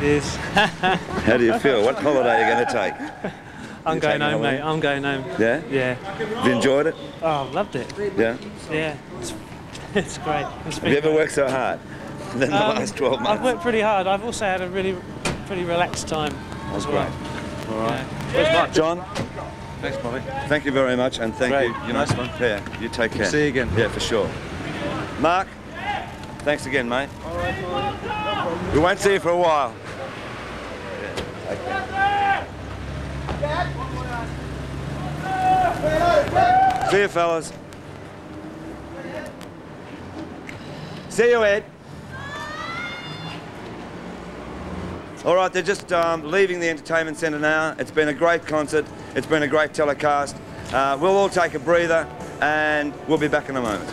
is. How do you feel? What holiday are you going to take? I'm going home, mate. I'm going home. Yeah? Yeah. Have you enjoyed it? Oh, I've loved it. Yeah? Yeah. It's great. Have you ever worked so hard in the last 12 months? I've worked pretty hard. I've also had a pretty relaxed time as well. Great. All right. Yeah. John? Thanks, Bobby. Thank you very much, and thank Great. you. Nice one. Yeah, you take care. See you again. Yeah, for sure. Mark, thanks again, mate. We won't see you for a while. See you, fellas. See you, Ed. All right, they're just leaving the entertainment centre now. It's been a great concert. It's been a great telecast. We'll all take a breather, and we'll be back in a moment.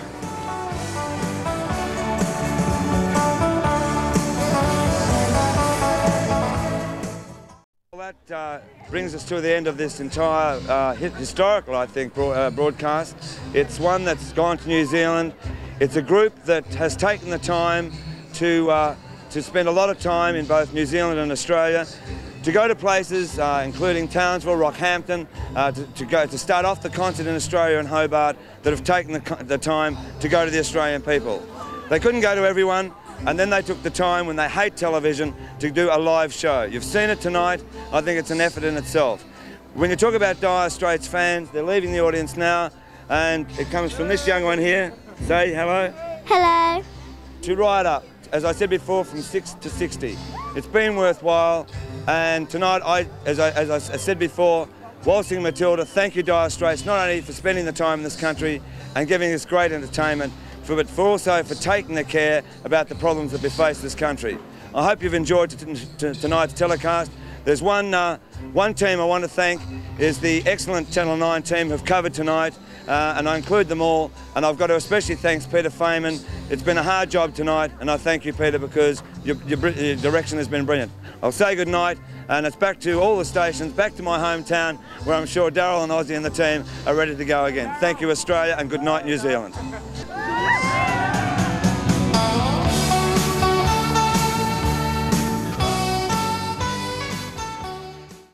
Well, that brings us to the end of this entire historical, I think, broadcast. It's one that's gone to New Zealand. It's a group that has taken the time to spend a lot of time in both New Zealand and Australia, to go to places including Townsville, Rockhampton, to start off the concert in Australia and Hobart, that have taken the time to go to the Australian people. They couldn't go to everyone, and then they took the time, when they hate television, to do a live show. You've seen it tonight. I think it's an effort in itself. When you talk about Dire Straits fans, they're leaving the audience now, and it comes from this young one here. Say hello. Hello. To Ride Up, as I said before, from 6 to 60. It's been worthwhile, and tonight, as I said before, Waltzing Matilda, thank you, Dire Straits, not only for spending the time in this country and giving us great entertainment, but also for taking the care about the problems that we face this country. I hope you've enjoyed tonight's telecast. There's one team I want to thank, is the excellent Channel 9 team who've covered tonight, and I include them all, and I've got to especially thank Peter Feynman. It's been a hard job tonight, and I thank you, Peter, because your direction has been brilliant. I'll say good night, and it's back to all the stations, back to my hometown, where I'm sure Daryl and Ozzy and the team are ready to go again. Thank you, Australia, and good night, New Zealand.